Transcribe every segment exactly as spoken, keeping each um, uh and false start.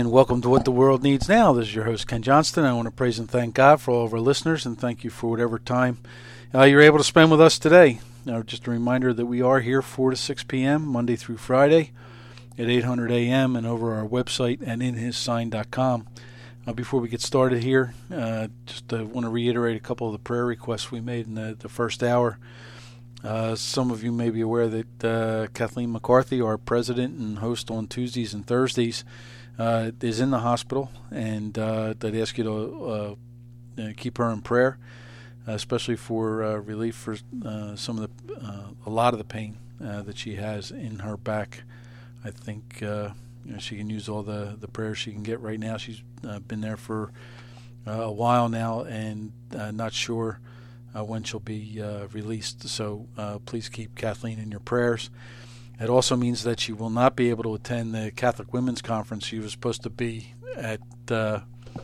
And welcome to What the World Needs Now. This is your host, Ken Johnston. I want to praise and thank God for all of our listeners, and thank you for whatever time uh, you're able to spend with us today. Now, just a reminder that we are here four to six p.m., Monday through Friday, at eight hundred a.m. and over our website at in his sign dot com. Uh, before we get started here, uh, just uh, want to reiterate a couple of the prayer requests we made in the, the first hour. Uh, some of you may be aware that uh, Kathleen McCarthy, our president and host on Tuesdays and Thursdays, uh, is in the hospital, and uh, I'd ask you to uh, uh, keep her in prayer, uh, especially for uh, relief for uh, some of the, uh, a lot of the pain uh, that she has in her back. I think uh, you know, she can use all the, the prayers she can get right now. She's uh, been there for uh, a while now, and uh, not sure Uh, when she'll be uh, released. So uh, please keep Kathleen in your prayers. It also means that she will not be able to attend the Catholic Women's Conference. She was supposed to be at uh,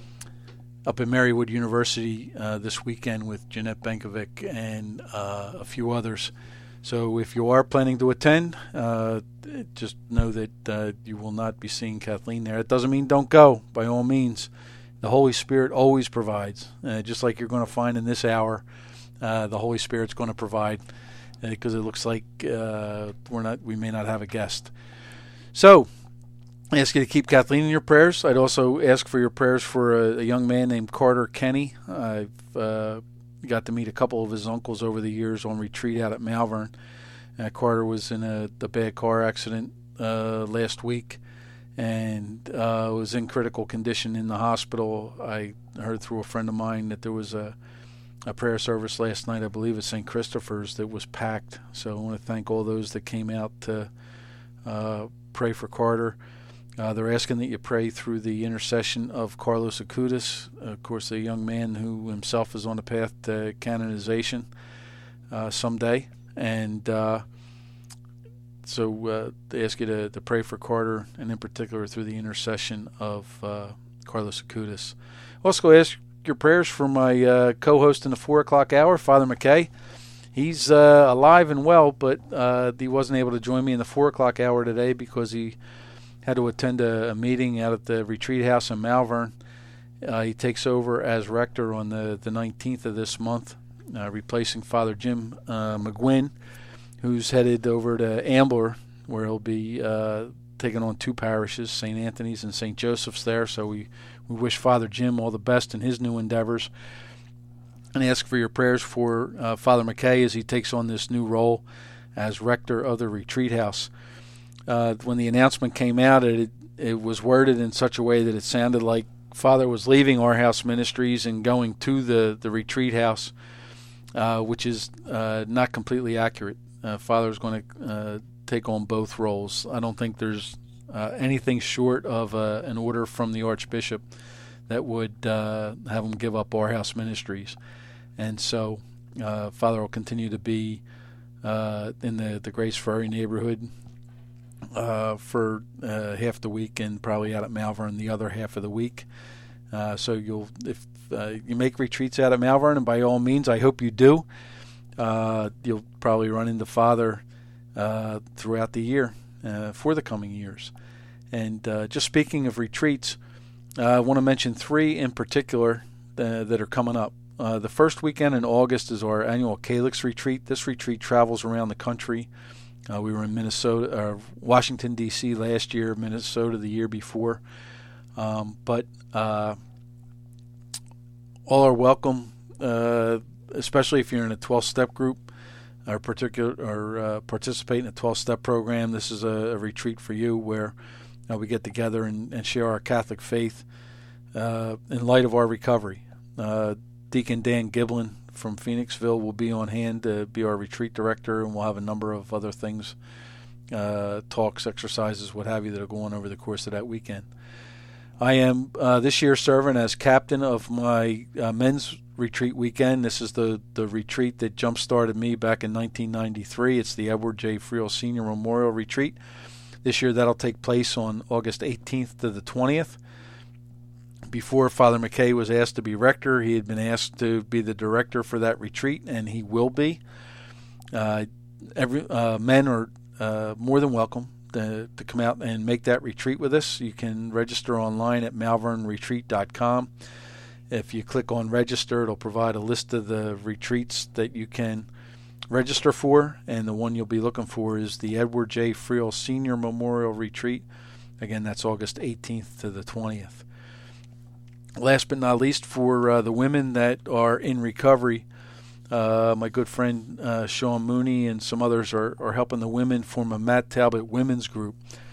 up at Marywood University uh, this weekend with Jeanette Benkovic and uh, a few others. So if you are planning to attend, uh, just know that uh, you will not be seeing Kathleen there. It doesn't mean don't go, by all means. The Holy Spirit always provides, uh, just like you're going to find in this hour. Uh, the Holy Spirit's going to provide, because uh, it looks like uh, we're not, we may not have a guest. So, I ask you to keep Kathleen in your prayers. I'd also ask for your prayers for a, a young man named Carter Kenny. I've uh, got to meet a couple of his uncles over the years on retreat out at Malvern. Uh, Carter was in a, a bad car accident uh, last week and uh, was in critical condition in the hospital. I heard through a friend of mine that there was a a prayer service last night, I believe at Saint Christopher's, that was packed. So I want to thank all those that came out to uh, pray for Carter. Uh, they're asking that you pray through the intercession of Carlos Acutis, of course, a young man who himself is on the path to canonization uh, someday. And uh, so uh, they ask you to, to pray for Carter, and in particular through the intercession of uh, Carlos Acutis. Also ask your prayers for my uh, co-host in the four o'clock hour, Father McKay. He's uh, alive and well, but uh, he wasn't able to join me in the four o'clock hour today because he had to attend a, a meeting out at the retreat house in Malvern. Uh, he takes over as rector on the, the nineteenth of this month, uh, replacing Father Jim uh, McGuinn, who's headed over to Ambler, where he'll be uh, taking on two parishes, Saint Anthony's and Saint Joseph's there. So we We wish Father Jim all the best in his new endeavors, and ask for your prayers for uh, Father McKay as he takes on this new role as rector of the retreat house. Uh, when the announcement came out, it it was worded in such a way that it sounded like Father was leaving Our House Ministries and going to the, the retreat house, uh, which is uh, not completely accurate. Uh, Father is going to uh, take on both roles. I don't think there's Uh, anything short of uh, an order from the Archbishop that would uh, have him give up Our House Ministries. And so uh, Father will continue to be uh, in the, the Grace Ferry neighborhood uh, for uh, half the week, and probably out at Malvern the other half of the week. Uh, so you'll if uh, you make retreats out at Malvern, and by all means, I hope you do, uh, you'll probably run into Father uh, throughout the year. Uh, for the coming years. And uh, just speaking of retreats, uh, I want to mention three in particular uh, that are coming up. Uh, the first weekend in August is our annual Calyx retreat. This retreat travels around the country. Uh, we were in Minnesota, or Washington, D C last year, Minnesota the year before. Um, but uh, all are welcome, uh, especially if you're in a twelve-step group. Or particular, or uh, participate in a twelve-step program. This is a, a retreat for you where uh, we get together and, and share our Catholic faith uh, in light of our recovery. Uh, Deacon Dan Giblin from Phoenixville will be on hand to be our retreat director, and we'll have a number of other things, uh, talks, exercises, what have you, that will go on over the course of that weekend. I am uh, this year serving as captain of my uh, men's retreat weekend. This is the, the retreat that jump-started me back in nineteen ninety-three. It's the Edward J. Friel Senior Memorial Retreat. This year that'll take place on August eighteenth to the twentieth. Before Father McKay was asked to be rector, he had been asked to be the director for that retreat, and he will be. Uh, every uh, men are uh, more than welcome to, to come out and make that retreat with us, you can register online at malvern retreat dot com. If you click on register, it'll provide a list of the retreats that you can register for, and the one you'll be looking for is the Edward J. Friel Senior Memorial Retreat. Again, that's August eighteenth to the twentieth. Last but not least, for uh, the women that are in recovery, uh, my good friend uh, Sean Mooney and some others are, are helping the women form a Matt Talbot women's group.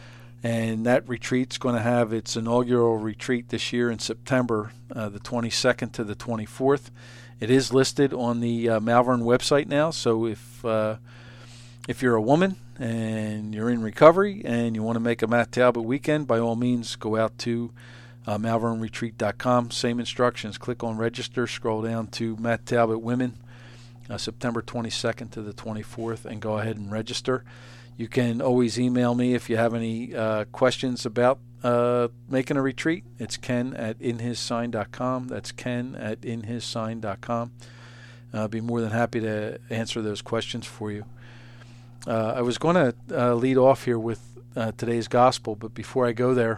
And that retreat's going to have its inaugural retreat this year in September, uh, the twenty-second to the twenty-fourth. It is listed on the uh, Malvern website now, so if uh, if you're a woman and you're in recovery and you want to make a Matt Talbot weekend, by all means, go out to uh, malvern retreat dot com. Same instructions. Click on register, scroll down to Matt Talbot Women, uh, September twenty-second to the twenty-fourth, and go ahead and register. You can always email me if you have any uh, questions about uh, making a retreat. It's Ken at in his sign dot com. That's Ken at in his sign dot com. I'll be more than happy to answer those questions for you. Uh, I was going to uh, lead off here with uh, today's gospel, but before I go there,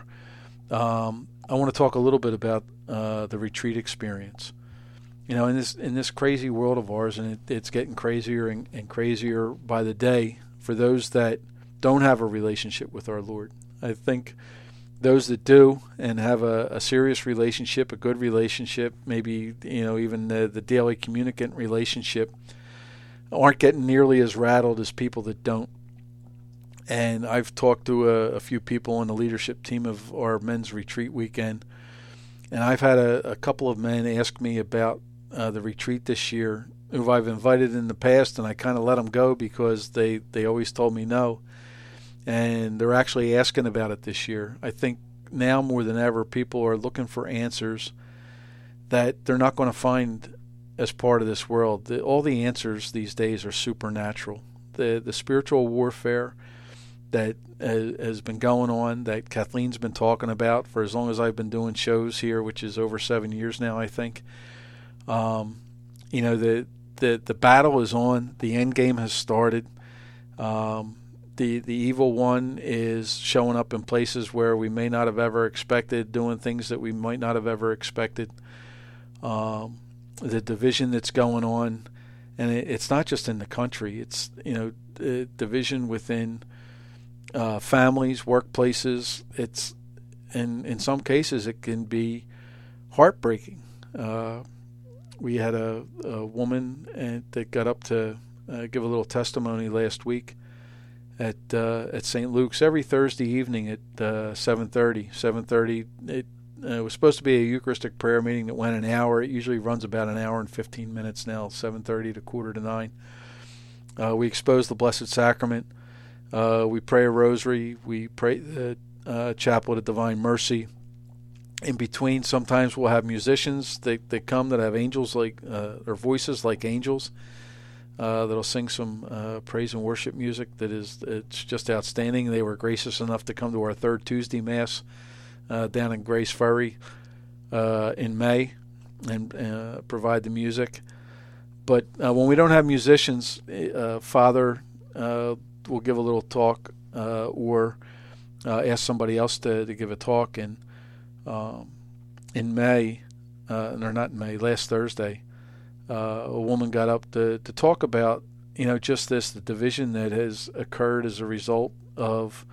um, I want to talk a little bit about uh, the retreat experience. You know, in this in this crazy world of ours, and it, it's getting crazier and, and crazier by the day, for those that don't have a relationship with our Lord. I think those that do and have a, a serious relationship, a good relationship, maybe, you know, even the, the daily communicant relationship, aren't getting nearly as rattled as people that don't. And I've talked to a, a few people on the leadership team of our men's retreat weekend, and I've had a, a couple of men ask me about uh, the retreat this year, who I've invited in the past, and I kind of let them go because they, they always told me no. And they're actually asking about it this year. I think now more than ever, people are looking for answers that they're not going to find as part of this world. The, all the answers these days are supernatural. The the spiritual warfare that uh, has been going on, that Kathleen's been talking about for as long as I've been doing shows here, which is over seven years now, I think. Um, you know, the The the battle is on. The end game has started. Um, the the evil one is showing up in places where we may not have ever expected, doing things that we might not have ever expected. Um, the division that's going on, and it, it's not just in the country. It's, you know, the division within uh, families, workplaces. It's in in some cases it can be heartbreaking. Uh, We had a, a woman and that got up to uh, give a little testimony last week at uh, at Saint Luke's every Thursday evening at uh, seven thirty. seven thirty. It uh, was supposed to be a Eucharistic prayer meeting that went an hour. It usually runs about an hour and fifteen minutes now, seven thirty to quarter to nine. Uh, we expose the Blessed Sacrament. Uh, we pray a rosary. We pray the uh, Chaplet of Divine Mercy. In between, sometimes we'll have musicians that, that come that have angels like uh, or voices like angels uh, that'll sing some uh, praise and worship music that is it's just outstanding. They were gracious enough to come to our third Tuesday Mass uh, down in Grace Ferry uh, in May and uh, provide the music. But uh, when we don't have musicians, uh, Father uh, will give a little talk uh, or uh, ask somebody else to, to give a talk. And Um, in May, uh, or not in May, last Thursday, uh, a woman got up to, to talk about, you know, just this, the division that has occurred as a result of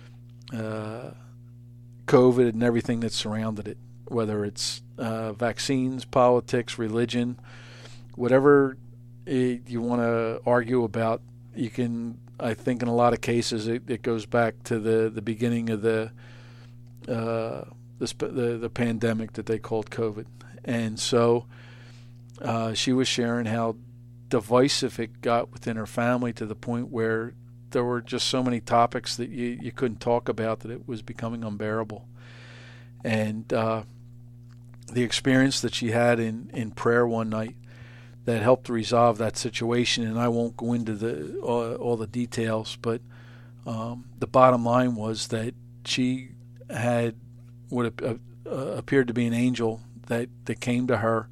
uh, COVID and everything that surrounded it, whether it's uh, vaccines, politics, religion, whatever it, you want to argue about. You can, I think in a lot of cases, it, it goes back to the, the beginning of the uh, The, the the pandemic that they called COVID. And so uh, she was sharing how divisive it got within her family to the point where there were just so many topics that you, you couldn't talk about that it was becoming unbearable. And uh, the experience that she had in, in prayer one night that helped resolve that situation, and I won't go into the all, all the details, but um, the bottom line was that she had what uh, appeared to be an angel that, that came to her.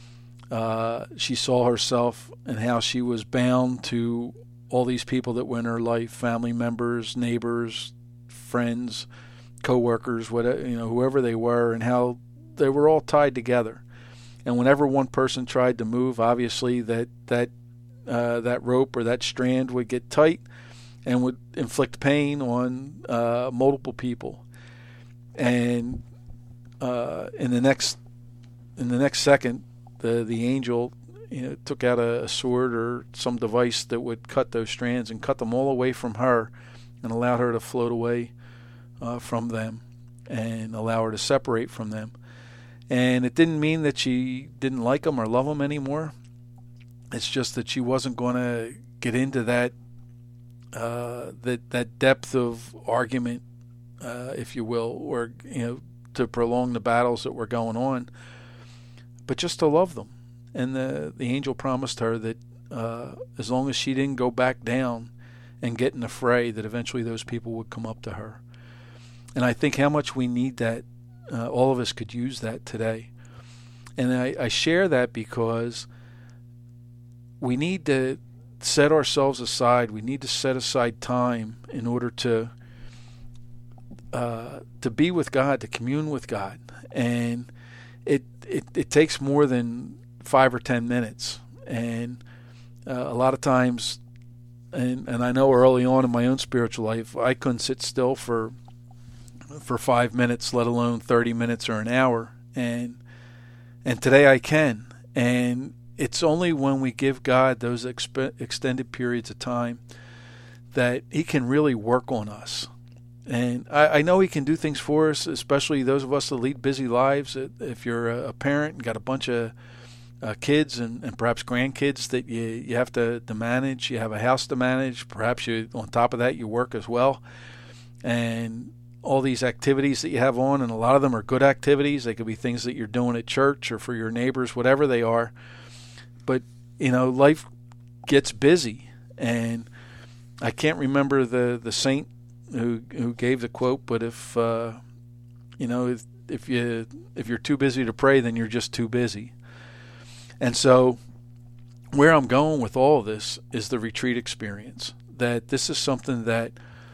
Uh, she saw herself and how she was bound to all these people that were in her life, family members, neighbors, friends, co-workers, whatever, you know, whoever they were, and how they were all tied together. And whenever one person tried to move, obviously that that uh, that rope or that strand would get tight and would inflict pain on uh, multiple people. And uh, in the next in the next second, the the angel, you know, took out a, a sword or some device that would cut those strands and cut them all away from her, and allowed her to float away uh, from them, and allow her to separate from them. And it didn't mean that she didn't like them or love them anymore. It's just that she wasn't going to get into that uh, that that depth of argument, uh, if you will, or you know, to prolong the battles that were going on, but just to love them. And the the angel promised her that uh, as long as she didn't go back down and get in the fray, that eventually those people would come up to her. And I think how much we need that. Uh, all of us could use that today. And I, I share that because we need to set ourselves aside. We need to set aside time in order to uh, to be with God, to commune with God. And it it, it takes more than five or ten minutes. And uh, a lot of times, and, and I know early on in my own spiritual life, I couldn't sit still for for five minutes, let alone thirty minutes or an hour. And and today I can. And it's only when we give God those exp- extended periods of time that he can really work on us. And I, I know he can do things for us, especially those of us that lead busy lives. If you're a parent and got a bunch of uh, kids and, and perhaps grandkids that you, you have to, to manage, you have a house to manage, perhaps you on top of that you work as well. And all these activities that you have on, and a lot of them are good activities. They could be things that you're doing at church or for your neighbors, whatever they are. But, you know, life gets busy. And I can't remember the, the saint who who gave the quote, but if, uh, you know, if, if, you, if you're too busy to pray, then you're just too busy. And so where I'm going with all of this is the retreat experience, that this is something that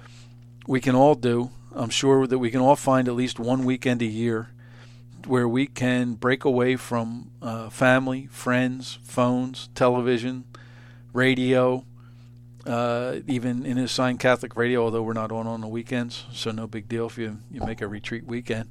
we can all do. I'm sure that we can all find at least one weekend a year where we can break away from uh, family, friends, phones, television, radio, uh, even in assigned Catholic radio, although we're not on on the weekends, so no big deal if you, you make a retreat weekend.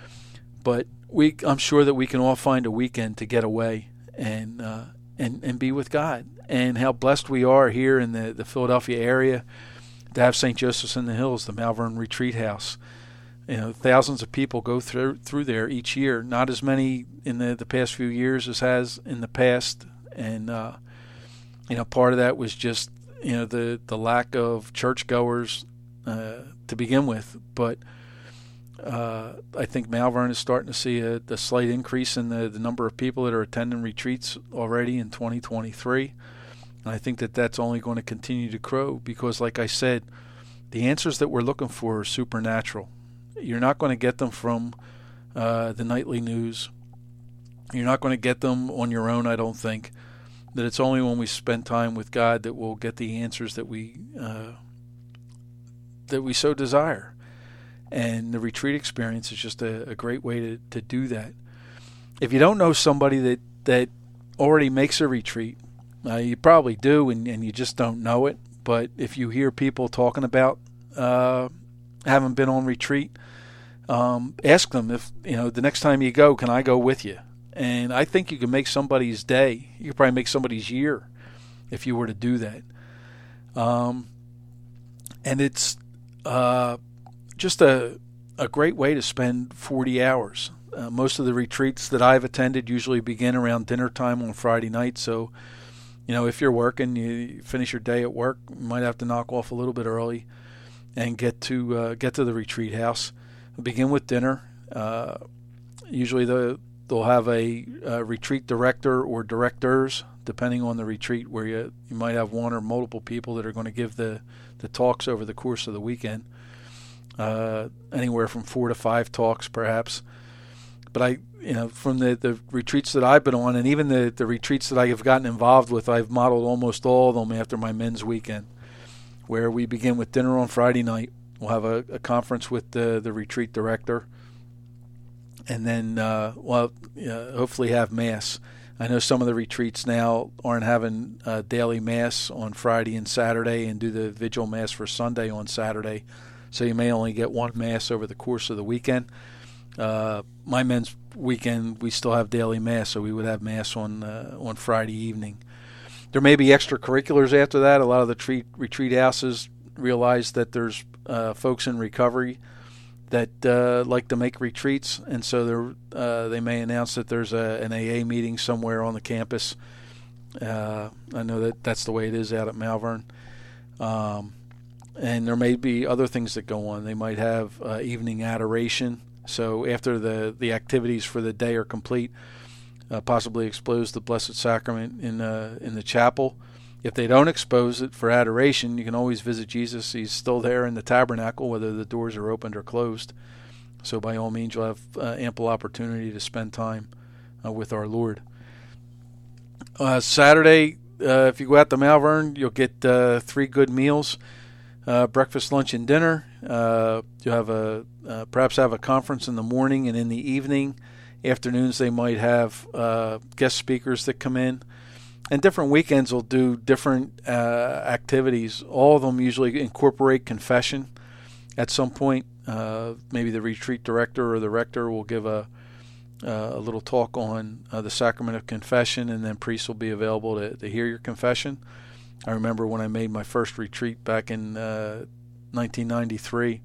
But we, I'm sure that we can all find a weekend to get away and uh, and, and be with God. And how blessed we are here in the, the Philadelphia area to have Saint Joseph's in the Hills, the Malvern Retreat House. You know, thousands of people go through through there each year. Not as many in the, the past few years as has in the past. And, uh, you know, part of that was just, you know, the, the lack of churchgoers uh, to begin with. But uh, I think Malvern is starting to see a, a slight increase in the, the number of people that are attending retreats already in twenty twenty-three. And I think that that's only going to continue to grow because, like I said, the answers that we're looking for are supernatural. You're not going to get them from uh, the nightly news. You're not going to get them on your own, I don't think. That it's only when we spend time with God that we'll get the answers that we uh, that we so desire. And the retreat experience is just a, a great way to, to do that. If you don't know somebody that, that already makes a retreat, Uh, you probably do, and, and you just don't know it. But if you hear people talking about uh, having been on retreat, um, ask them if, you know, the next time you go, can I go with you? And I think you can make somebody's day. You could probably make somebody's year if you were to do that. Um, and it's uh, just a a great way to spend forty hours. Uh, most of the retreats that I've attended usually begin around dinner time on Friday night, so you know, if you're working, you finish your day at work, you might have to knock off a little bit early and get to uh, get to the retreat house. Begin with dinner. Uh, usually the, they'll have a, a retreat director or directors, depending on the retreat, where you, you might have one or multiple people that are going to give the, the talks over the course of the weekend. Uh, anywhere from four to five talks, perhaps. But I, you know, from the, the retreats that I've been on, and even the, the retreats that I have gotten involved with, I've modeled almost all of them after my men's weekend, where we begin with dinner on Friday night, we'll have a, a conference with the, the retreat director, and then uh, we'll uh, hopefully have Mass. I know some of the retreats now aren't having uh, daily Mass on Friday and Saturday and do the vigil Mass for Sunday on Saturday, so you may only get one Mass over the course of the weekend. Uh, my men's weekend, we still have daily Mass, so we would have Mass on uh, on Friday evening. There may be extracurriculars after that. A lot of the treat, retreat houses realize that there's uh, folks in recovery that uh, like to make retreats, and so uh, they may announce that there's a, an A A meeting somewhere on the campus. Uh, I know that that's the way it is out at Malvern. Um, and there may be other things that go on. They might have uh, evening adoration. So after the, the activities for the day are complete, uh, possibly expose the Blessed Sacrament in uh, in the chapel. If they don't expose it for adoration, you can always visit Jesus. He's still there in the tabernacle, whether the doors are opened or closed. So by all means, you'll have uh, ample opportunity to spend time uh, with our Lord. Uh, Saturday, uh, if you go out to Malvern, you'll get uh, three good meals, uh, breakfast, lunch, and dinner. Uh, you'll have a uh, perhaps have a conference in the morning and in the evening. Afternoons, they might have uh, guest speakers that come in. And different weekends will do different uh, activities. All of them usually incorporate confession at some point. Uh, maybe the retreat director or the rector will give a, uh, a little talk on uh, the sacrament of confession, and then priests will be available to, to hear your confession. I remember when I made my first retreat back in uh, nineteen ninety-three.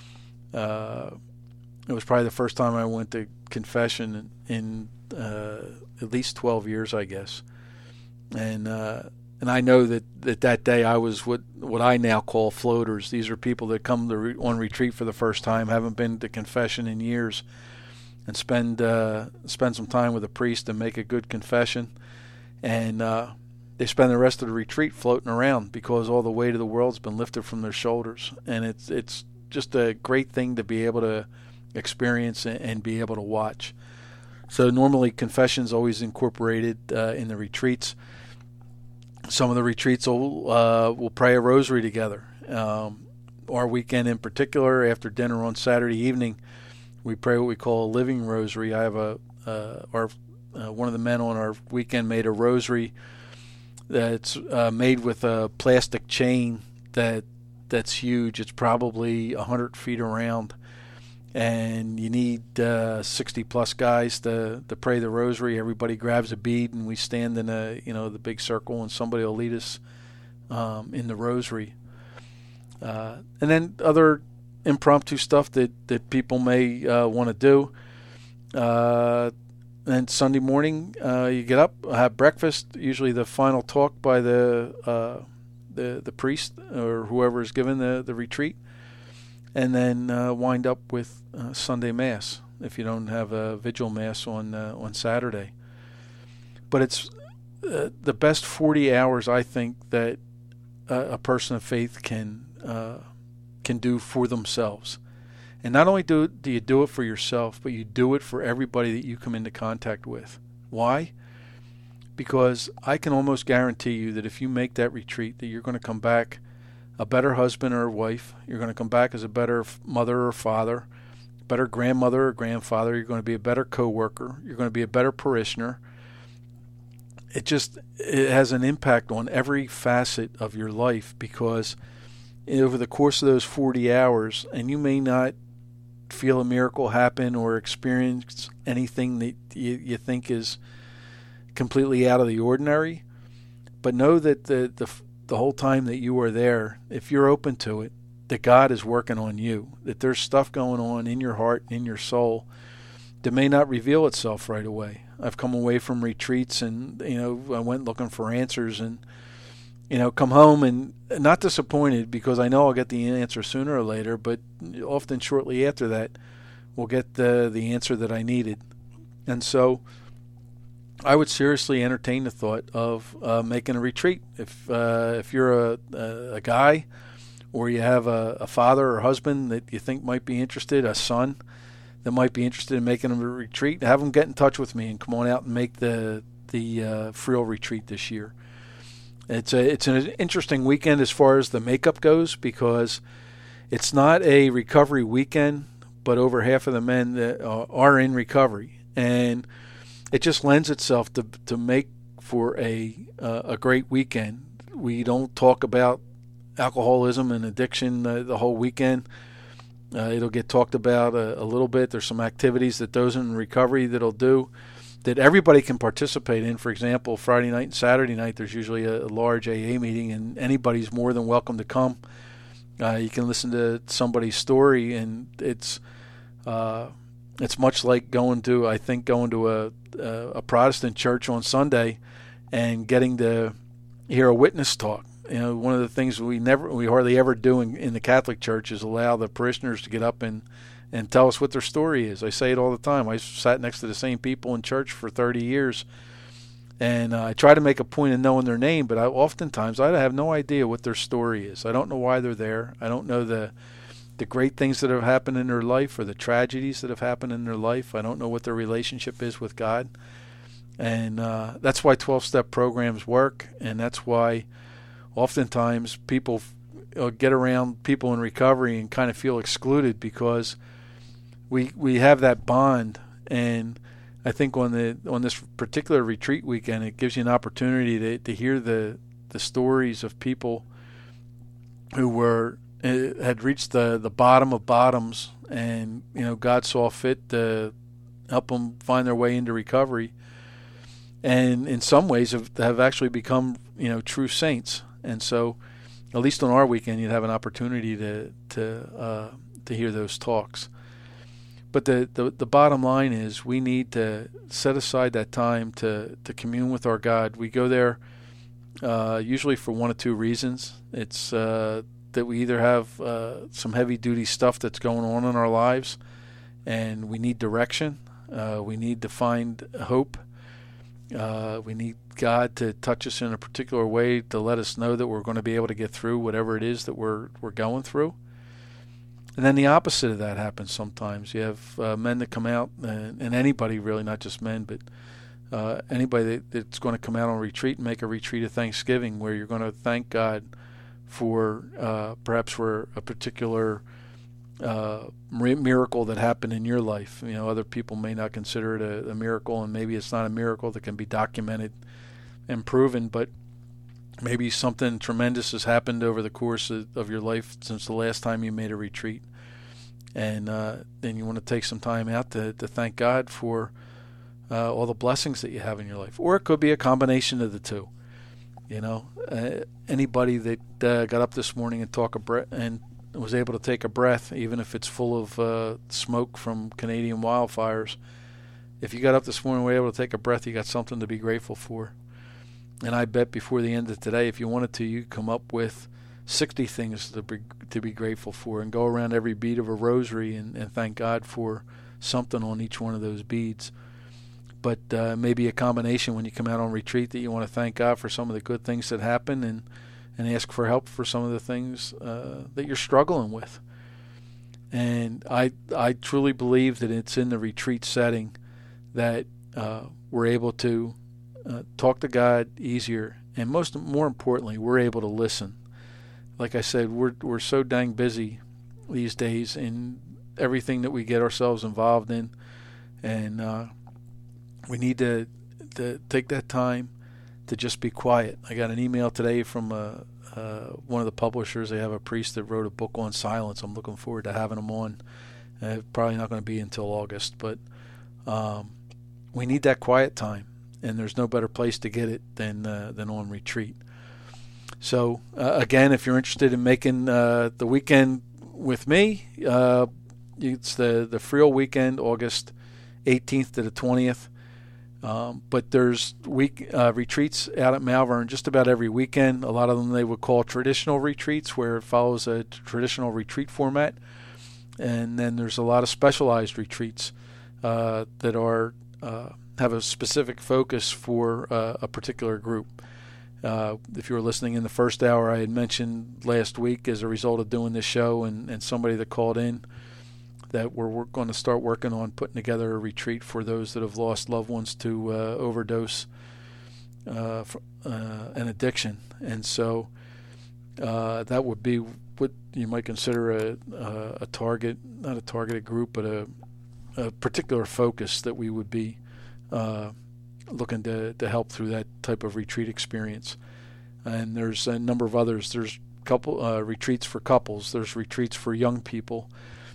Uh, it was probably the first time I went to confession in uh, at least twelve years, I guess. And uh, and I know that, that that day I was what what I now call floaters. These are people that come to re- on retreat for the first time, haven't been to confession in years, and spend uh, spend some time with a priest and make a good confession. And uh, they spend the rest of the retreat floating around because all the weight of the world's been lifted from their shoulders. And it's it's just a great thing to be able to experience and, and be able to watch. So normally confession's always incorporated uh, in the retreats. Some of the retreats will uh, will pray a rosary together. Um, our weekend in particular, after dinner on Saturday evening, we pray what we call a living rosary. I have a uh, our uh, one of the men on our weekend made a rosary that's uh, made with a plastic chain that that's huge. It's probably a hundred feet around. And you need uh, sixty plus guys to, to pray the rosary. Everybody grabs a bead, and we stand in a you know the big circle, and somebody will lead us um, in the rosary. Uh, and then other impromptu stuff that, that people may uh, want to do. Uh, and Sunday morning, uh, you get up, have breakfast. Usually, the final talk by the uh, the the priest or whoever is given the, the retreat. And then uh, wind up with uh, Sunday Mass if you don't have a vigil Mass on uh, on Saturday. But it's uh, the best forty hours I think that uh, a person of faith can uh, can do for themselves. And not only do do you do it for yourself, but you do it for everybody that you come into contact with. Why? Because I can almost guarantee you that if you make that retreat, that you're going to come back a better husband or wife. You're going to come back as a better mother or father, better grandmother or grandfather. You're going to be a better coworker. You're going to be a better parishioner. It just it has an impact on every facet of your life because over the course of those forty hours, and you may not feel a miracle happen or experience anything that you, you think is completely out of the ordinary, but know that the the the whole time that you are there, if you're open to it, that God is working on you, that there's stuff going on in your heart and in your soul that may not reveal itself right away. I've come away from retreats and, you know, I went looking for answers and, you know, come home and not disappointed because I know I'll get the answer sooner or later, but often shortly after that, we'll get the, the answer that I needed. And so I would seriously entertain the thought of uh, making a retreat. If uh, if you're a, a, a guy or you have a, a father or husband that you think might be interested, a son that might be interested in making a retreat, have them get in touch with me and come on out and make the the uh, Friel retreat this year. It's a it's an interesting weekend as far as the makeup goes because it's not a recovery weekend, but over half of the men that are in recovery, and it just lends itself to to make for a uh, a great weekend. We don't talk about alcoholism and addiction uh, the whole weekend. Uh, it'll get talked about a, a little bit. There's some activities that those in recovery that'll do that everybody can participate in. For example, Friday night and Saturday night, there's usually a, a large A A meeting, and anybody's more than welcome to come. Uh, you can listen to somebody's story, and it's uh, it's much like going to, I think, going to a, a a Protestant church on Sunday and getting to hear a witness talk. You know, one of the things we never, we hardly ever do in, in the Catholic Church is allow the parishioners to get up and, and tell us what their story is. I say it all the time. I sat next to the same people in church for thirty years, and uh, I try to make a point of knowing their name, but I, oftentimes I have no idea what their story is. I don't know why they're there. I don't know the the great things that have happened in their life or the tragedies that have happened in their life. I don't know what their relationship is with God. And uh, that's why twelve-step programs work, and that's why oftentimes people uh, get around people in recovery and kind of feel excluded because we we have that bond. And I think on the on this particular retreat weekend, it gives you an opportunity to, to hear the the stories of people who were uh, had reached the, the bottom of bottoms, and you know God saw fit to help them find their way into recovery, and in some ways have, have actually become you know true saints. And so, at least on our weekend, you'd have an opportunity to to uh, to hear those talks. But the, the the bottom line is we need to set aside that time to, to commune with our God. We go there uh, usually for one of two reasons. It's uh, that we either have uh, some heavy-duty stuff that's going on in our lives, and we need direction. Uh, we need to find hope. Uh, we need God to touch us in a particular way to let us know that we're going to be able to get through whatever it is that we're we're going through. And then the opposite of that happens sometimes. You have uh, men that come out, and, and anybody really, not just men, but uh, anybody that, that's going to come out on retreat and make a retreat of Thanksgiving, where you're going to thank God for uh, perhaps for a particular uh, miracle that happened in your life. You know, other people may not consider it a, a miracle, and maybe it's not a miracle that can be documented and proven, but maybe something tremendous has happened over the course of, of your life since the last time you made a retreat. And uh, then you want to take some time out to, to thank God for uh, all the blessings that you have in your life. Or it could be a combination of the two. You know, uh, anybody that uh, got up this morning and talk a bre- and was able to take a breath, even if it's full of uh, smoke from Canadian wildfires, if you got up this morning and were able to take a breath, you got something to be grateful for. And I bet before the end of today, if you wanted to, you could come up with sixty things to be, to be grateful for, and go around every bead of a rosary and, and thank God for something on each one of those beads. But uh, maybe a combination when you come out on retreat that you want to thank God for some of the good things that happen, and, and ask for help for some of the things uh, that you're struggling with. And I I truly believe that it's in the retreat setting that uh, we're able to Uh, talk to God easier, and most more importantly, we're able to listen. Like I said, we're we're so dang busy these days in everything that we get ourselves involved in, and uh, we need to to take that time to just be quiet. I got an email today from uh, uh, one of the publishers. They have a priest that wrote a book on silence. I'm looking forward to having him on. Uh, probably not going to be until August, but um, we need that quiet time. And there's no better place to get it than uh, than on retreat. So uh, again, if you're interested in making uh, the weekend with me, uh, it's the the Friel weekend, August eighteenth to the twentieth. Um, but there's week uh, retreats out at Malvern just about every weekend. A lot of them they would call traditional retreats, where it follows a traditional retreat format. And then there's a lot of specialized retreats uh, that are uh, have a specific focus for uh, a particular group. Uh, if you were listening in the first hour, I had mentioned last week, as a result of doing this show and, and somebody that called in, that we're, we're going to start working on putting together a retreat for those that have lost loved ones to uh, overdose uh, uh, and addiction. And so uh, that would be what you might consider a, a, a target, not a targeted group, but a, a particular focus that we would be uh, looking to, to help through that type of retreat experience. And there's a number of others. There's couple uh, retreats for couples. There's retreats for young people.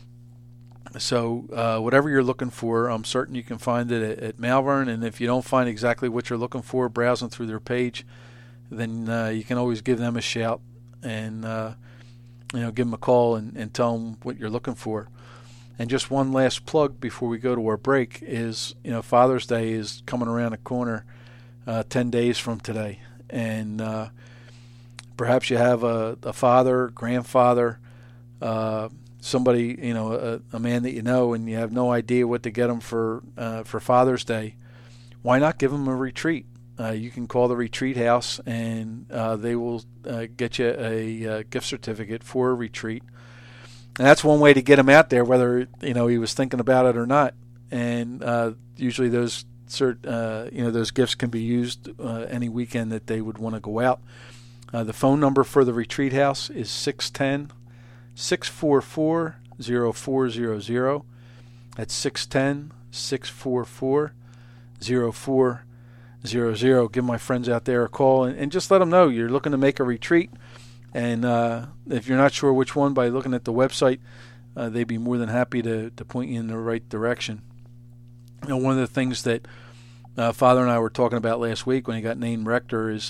So uh, whatever you're looking for, I'm certain you can find it at, at Malvern. And if you don't find exactly what you're looking for browsing through their page, then uh, you can always give them a shout and uh, you know, give them a call and, and tell them what you're looking for. And just one last plug before we go to our break is, you know, Father's Day is coming around the corner uh, ten days from today. And uh, perhaps you have a, a father, grandfather, uh, somebody, you know, a, a man that you know, and you have no idea what to get them for, uh, for Father's Day. Why not give them a retreat? Uh, you can call the retreat house, and uh, they will uh, get you a, a gift certificate for a retreat. And that's one way to get him out there, whether you know he was thinking about it or not. And uh, usually those cert, uh, you know those gifts can be used uh, any weekend that they would want to go out. Uh, the phone number for the retreat house is six one zero, six four four, zero four zero zero. That's six one zero, six four four, zero four zero zero. Give my friends out there a call and, and just let them know you're looking to make a retreat. And uh, if you're not sure which one, by looking at the website, uh, they'd be more than happy to, to point you in the right direction. You know, one of the things that uh, Father and I were talking about last week when he got named rector is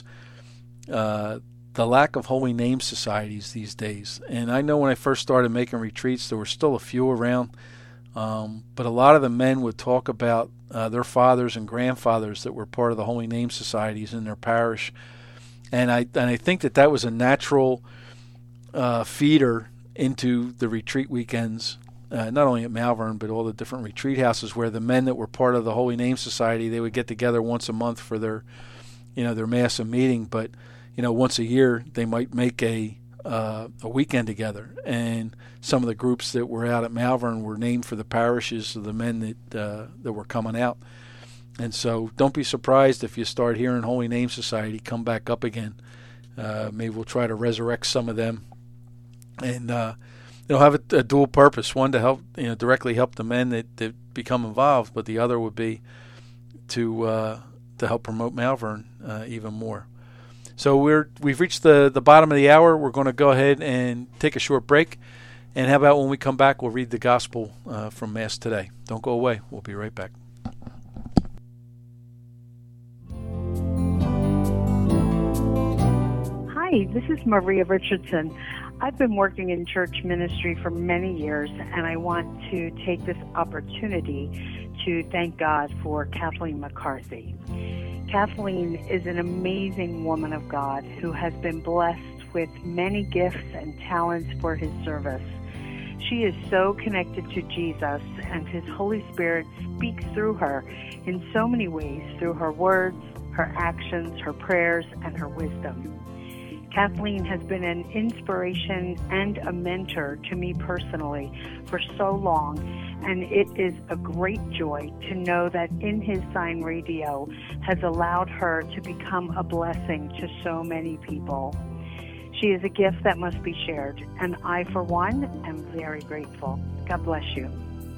uh, the lack of holy name societies these days. And I know when I first started making retreats, there were still a few around, um, but a lot of the men would talk about uh, their fathers and grandfathers that were part of the holy name societies in their parish. And I and I think that that was a natural uh, feeder into the retreat weekends, uh, not only at Malvern, but all the different retreat houses where the men that were part of the Holy Name Society, they would get together once a month for their, you know, their mass and meeting. But, you know, once a year they might make a uh, a weekend together. And some of the groups that were out at Malvern were named for the parishes of the men that uh, that were coming out. And so don't be surprised if you start hearing Holy Name Society come back up again. Uh, maybe we'll try to resurrect some of them. And uh, they'll have a, a dual purpose. One, to help, you know, directly help the men that, that become involved, but the other would be to uh, to help promote Malvern uh, even more. So we're, we've reached the, the bottom of the hour. We're going to go ahead and take a short break. And how about when we come back, we'll read the gospel uh, from Mass today. Don't go away. We'll be right back. Hi, this is Maria Richardson. I've been working in church ministry for many years, and I want to take this opportunity to thank God for Kathleen McCarthy. Kathleen is an amazing woman of God who has been blessed with many gifts and talents for his service. She is so connected to Jesus, and his Holy Spirit speaks through her in so many ways, through her words, her actions, her prayers, and her wisdom. Kathleen has been an inspiration and a mentor to me personally for so long, and it is a great joy to know that In His Sign Radio has allowed her to become a blessing to so many people. She is a gift that must be shared, and I, for one, am very grateful. God bless you.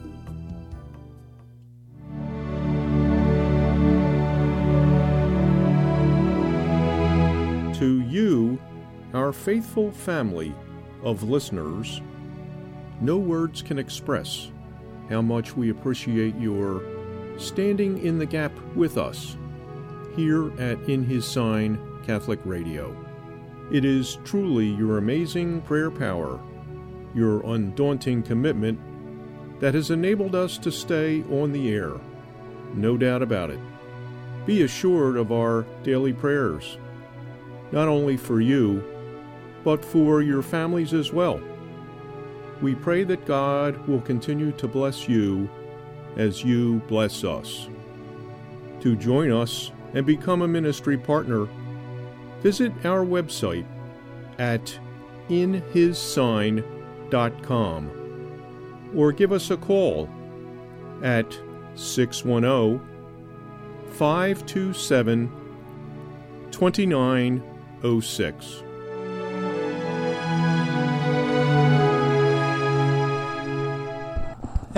To you, our faithful family of listeners, no words can express how much we appreciate your standing in the gap with us here at In His Sign Catholic Radio. It is truly your amazing prayer power, your undaunting commitment that has enabled us to stay on the air. No doubt about it. Be assured of our daily prayers, not only for you, but for your families as well. We pray that God will continue to bless you as you bless us. To join us and become a ministry partner, visit our website at in his sign dot com or give us a call at six one zero, five two seven, two nine zero six.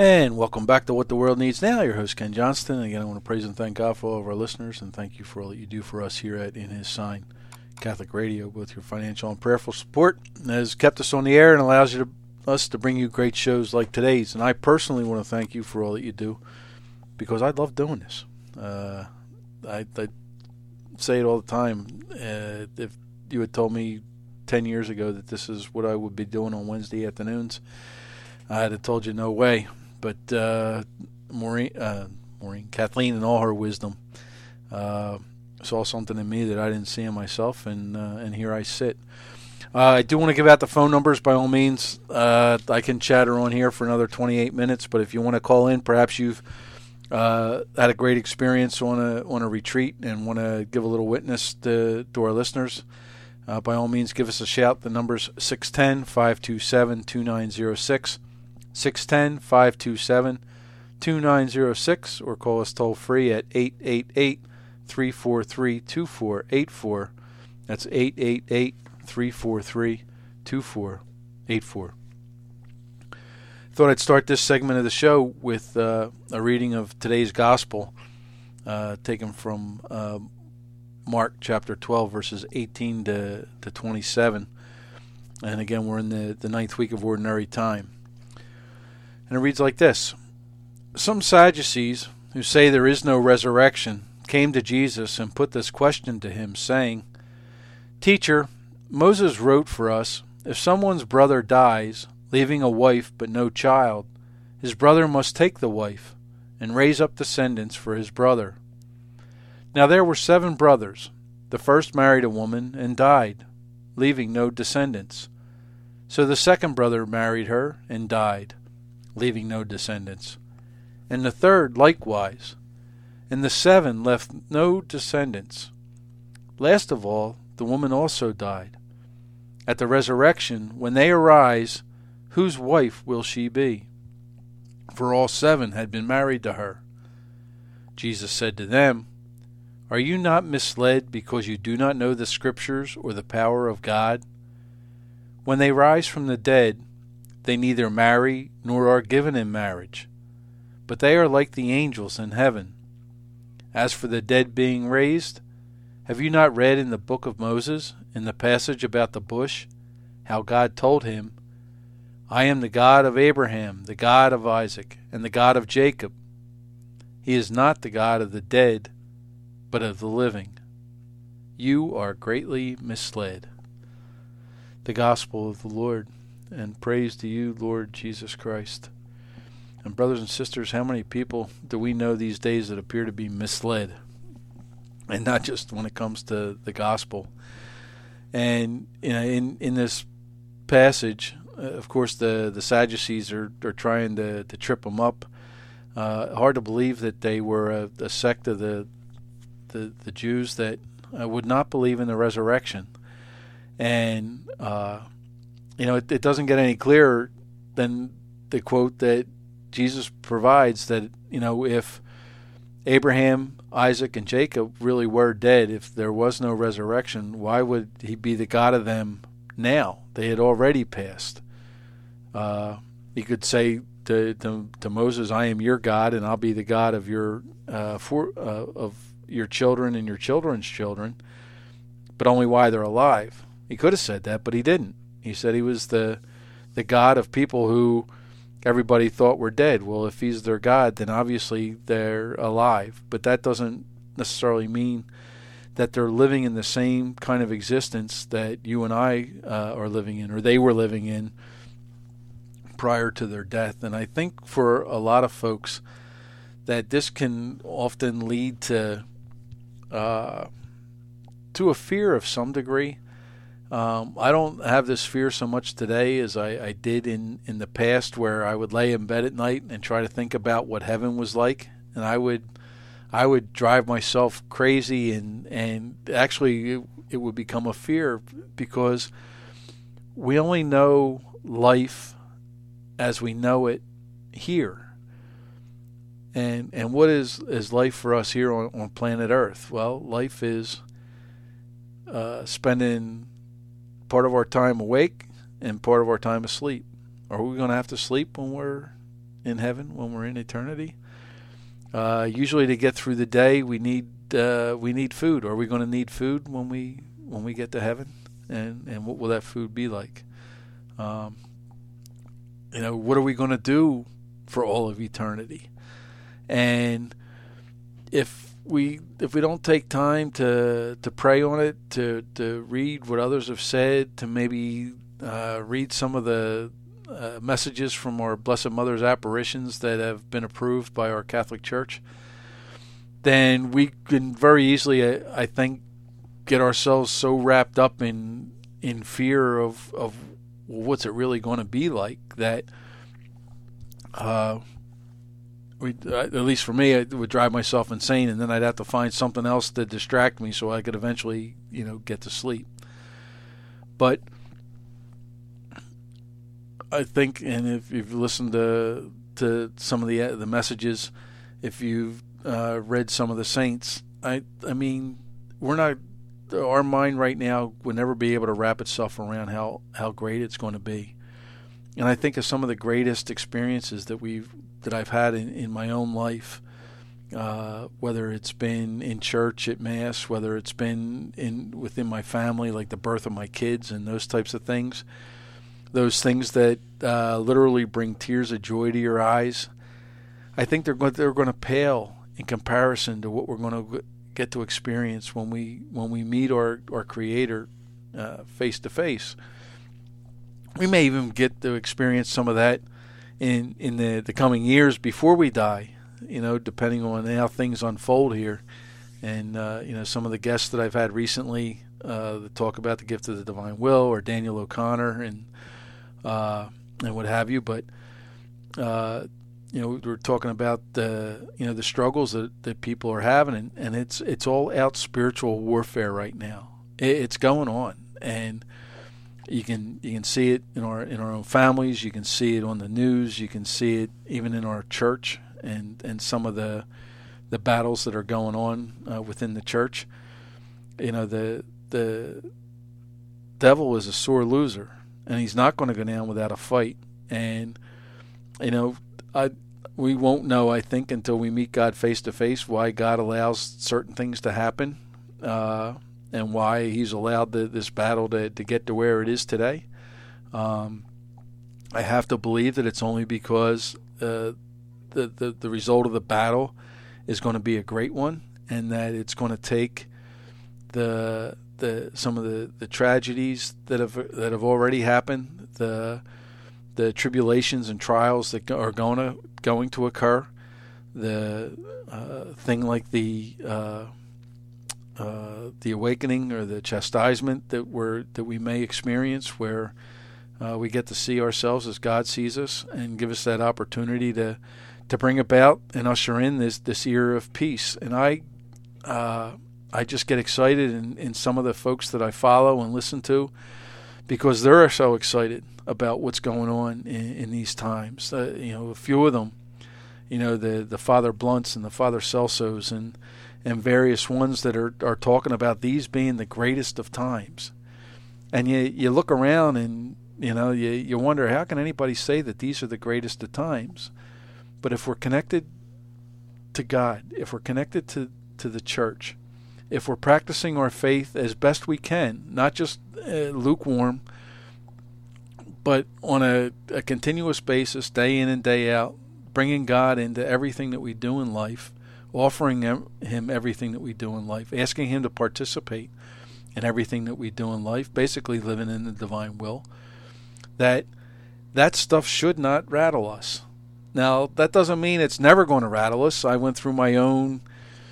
And welcome back to What the World Needs Now. Your host, Ken Johnston. Again, I want to praise and thank God for all of our listeners, and thank you for all that you do for us here at In His Sign Catholic Radio. Both your financial and prayerful support has kept us on the air and allows you to, us to bring you great shows like today's. And I personally want to thank you for all that you do, because I love doing this. Uh, I, I say it all the time. Uh, if you had told me ten years ago that this is what I would be doing on Wednesday afternoons, I'd have told you no way. But uh, Maureen, uh, Maureen, Kathleen, in all her wisdom, uh, saw something in me that I didn't see in myself, and uh, and here I sit. Uh, I do want to give out the phone numbers. By all means, uh, I can chatter on here for another twenty-eight minutes. But if you want to call in, perhaps you've uh, had a great experience on a on a retreat and want to give a little witness to, to our listeners, uh, by all means, give us a shout. The number's six one zero, five two seven, two nine zero six. six one zero, five two seven, two nine zero six, or call us toll free at eight eight eight, three four three, two four eight four. That's eight eight eight, three four three, two four eight four. Thought I'd start this segment of the show with uh, a reading of today's gospel, uh, taken from uh, Mark chapter twelve, verses eighteen to, to twenty-seven. And again, we're in the, the ninth week of Ordinary Time. And it reads like this. Some Sadducees, who say there is no resurrection, came to Jesus and put this question to him, saying, Teacher, Moses wrote for us, if someone's brother dies, leaving a wife but no child, his brother must take the wife and raise up descendants for his brother. Now there were seven brothers. The first married a woman and died, leaving no descendants. So the second brother married her and died, leaving no descendants. And the third likewise. And the seven left no descendants. Last of all, the woman also died. At the resurrection, when they arise, whose wife will she be? For all seven had been married to her. Jesus said to them, Are you not misled because you do not know the Scriptures or the power of God? When they rise from the dead, they neither marry nor are given in marriage, but they are like the angels in heaven. As for the dead being raised, have you not read in the book of Moses, in the passage about the bush, how God told him, I am the God of Abraham, the God of Isaac, and the God of Jacob. He is not the God of the dead, but of the living. You are greatly misled. The Gospel of the Lord. And praise to you, Lord Jesus Christ. And brothers and sisters, how many people do we know these days that appear to be misled? And not just when it comes to the gospel. And you know, in, in this passage, uh, of course, the, the Sadducees are, are trying to, to trip them up. Uh, hard to believe that they were a, a sect of the, the, the Jews that uh, would not believe in the resurrection. And uh You know, it, it doesn't get any clearer than the quote that Jesus provides that, you know, if Abraham, Isaac, and Jacob really were dead, if there was no resurrection, why would he be the God of them now? They had already passed. Uh, he could say to, to to Moses, I am your God, and I'll be the God of your uh, for uh, of your children and your children's children, but only while they're alive. He could have said that, but he didn't. He said he was the the God of people who everybody thought were dead. Well, if he's their God, then obviously they're alive. But that doesn't necessarily mean that they're living in the same kind of existence that you and I uh, are living in, or they were living in prior to their death. And I think for a lot of folks that this can often lead to uh, to a fear of some degree. Um, I don't have this fear so much today as I, I did in, in the past, where I would lay in bed at night and try to think about what heaven was like, and I would I would drive myself crazy, and, and actually it, it would become a fear, because we only know life as we know it here. And and what is, is life for us here on, on planet Earth? Well, life is uh, spending part of our time awake and part of our time asleep. Are we going to have to sleep when we're in heaven, when we're in eternity. Uh, usually, to get through the day, we need uh, we need food. Are we going to need food when we when we get to heaven? And and what will that food be like? Um, you know, what are we going to do for all of eternity? And if we if we don't take time to to pray on it, to to read what others have said, to maybe uh, read some of the uh, messages from our Blessed Mother's apparitions that have been approved by our Catholic Church, then we can very easily, I, I think, get ourselves so wrapped up in in fear of of well, what's it really going to be like that. Uh, we at least for me, it would drive myself insane, and then I'd have to find something else to distract me so I could eventually, you know, get to sleep. But I think, and if you've listened to to some of the the messages, if you've uh, read some of the saints, I I mean, we're not. Our mind right now would never be able to wrap itself around how, how great it's going to be. And I think of some of the greatest experiences that we've that I've had in, in my own life, uh, whether it's been in church at Mass, whether it's been in within my family, like the birth of my kids and those types of things. Those things that uh, literally bring tears of joy to your eyes. I think they're going they're going to pale in comparison to what we're going to get to experience when we when we meet our our Creator uh, face to face. We may even get to experience some of that in in the, the coming years before we die, you know, depending on how things unfold here. And uh, you know, some of the guests that I've had recently uh, that talk about the gift of the divine will, or Daniel O'Connor and uh, and what have you. But uh, you know, we're talking about the you know the struggles that, that people are having, and, and it's it's all out spiritual warfare right now. It, it's going on, and you can you can see it in our in our own families. You can see it on the news. You can see it even in our church, and, and some of the the battles that are going on uh, within the church. You know, the the devil is a sore loser, and he's not going to go down without a fight. And you know, I we won't know, I think, until we meet God face to face, why God allows certain things to happen, uh, and why He's allowed the, this battle to, to get to where it is today. Um, I have to believe that it's only because uh, the, the the result of the battle is going to be a great one, and that it's going to take the the some of the, the tragedies that have that have already happened, the the tribulations and trials that are going to going to occur, the uh, thing like the uh, uh, the awakening or the chastisement that we're that we may experience, where uh, we get to see ourselves as God sees us, and give us that opportunity to to bring about and usher in this this era of peace. And I uh, I just get excited in, in some of the folks that I follow and listen to, because they're so excited about what's going on in, in these times. Uh, you know, a few of them, you know, the the Father Blunts and the Father Celsos and and various ones that are, are talking about these being the greatest of times. And you you look around and, you know, you, you wonder, how can anybody say that these are the greatest of times? But if we're connected to God, if we're connected to, to the church, if we're practicing our faith as best we can, not just uh, lukewarm, but on a, a continuous basis, day in and day out, bringing God into everything that we do in life, offering Him everything that we do in life, asking Him to participate in everything that we do in life, basically living in the divine will, that that stuff should not rattle us. Now, that doesn't mean it's never going to rattle us. I went through my own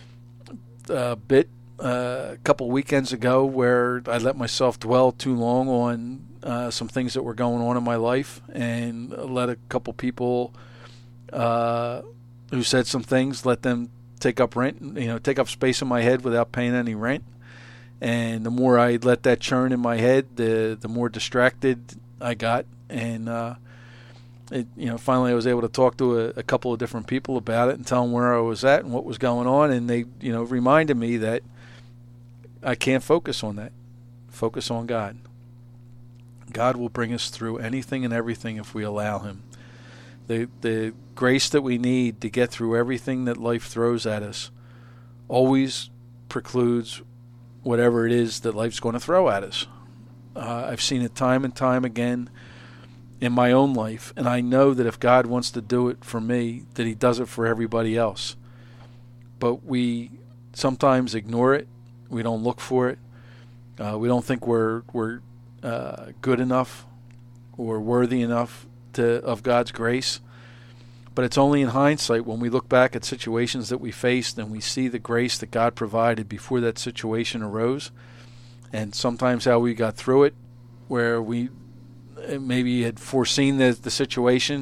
uh, bit uh, a couple weekends ago where I let myself dwell too long on uh, some things that were going on in my life, and let a couple people uh, who said some things, let them take up rent, you know, take up space in my head without paying any rent. And the more I let that churn in my head, the the more distracted I got. And uh, it, you know, finally I was able to talk to a, a couple of different people about it and tell them where I was at and what was going on. And they, you know, reminded me that I can't focus on that. Focus on God. God will bring us through anything and everything if we allow Him. The the grace that we need to get through everything that life throws at us always precludes whatever it is that life's going to throw at us. Uh, I've seen it time and time again in my own life, and I know that if God wants to do it for me, that he does it for everybody else. But we sometimes ignore it. We don't look for it. Uh, we don't think we're we're uh, good enough or worthy enough to of God's grace. But it's only in hindsight when we look back at situations that we faced and we see the grace that God provided before that situation arose, and sometimes how we got through it, where we maybe had foreseen the, the situation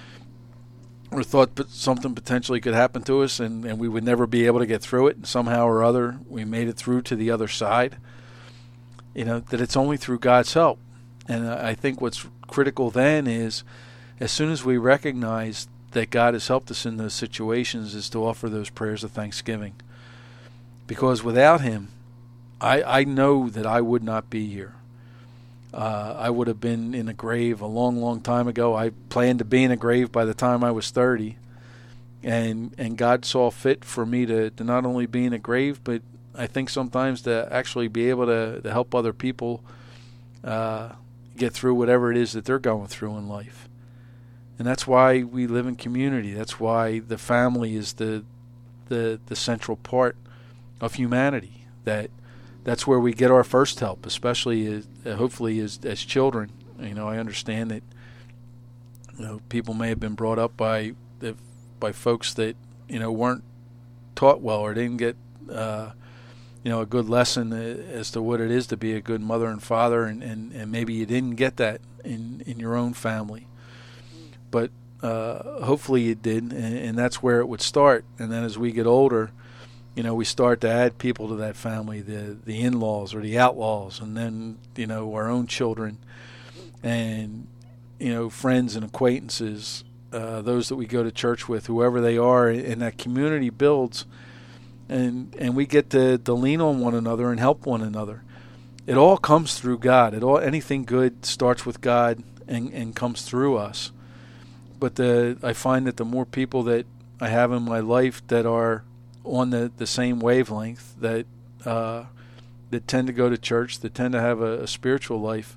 or thought something potentially could happen to us and, and we would never be able to get through it, and somehow or other we made it through to the other side. You know, that it's only through God's help. And I think what's critical then is, as soon as we recognize that God has helped us in those situations, is to offer those prayers of thanksgiving. Because without him, I, I know that I would not be here. Uh, I would have been in a grave a long, long time ago. I planned to be in a grave by the time I was thirty. And and God saw fit for me to, to not only be in a grave, but I think sometimes to actually be able to, to help other people uh, get through whatever it is that they're going through in life. And that's why we live in community. That's why the family is the the the central part of humanity. That that's where we get our first help, especially as, uh, hopefully as as children. You know, I understand that you know people may have been brought up by the, by folks that you know weren't taught well or didn't get uh, you know a good lesson as to what it is to be a good mother and father, and, and, and maybe you didn't get that in, in your own family. But uh, hopefully it did, and, and that's where it would start. And then as we get older, you know, we start to add people to that family, the the in-laws or the outlaws, and then, you know, our own children and, you know, friends and acquaintances, uh, those that we go to church with, whoever they are, and that community builds, and and we get to, to lean on one another and help one another. It all comes through God. It all anything good starts with God and, and comes through us. But the, I find that the more people that I have in my life that are on the, the same wavelength, that uh, that tend to go to church, that tend to have a, a spiritual life,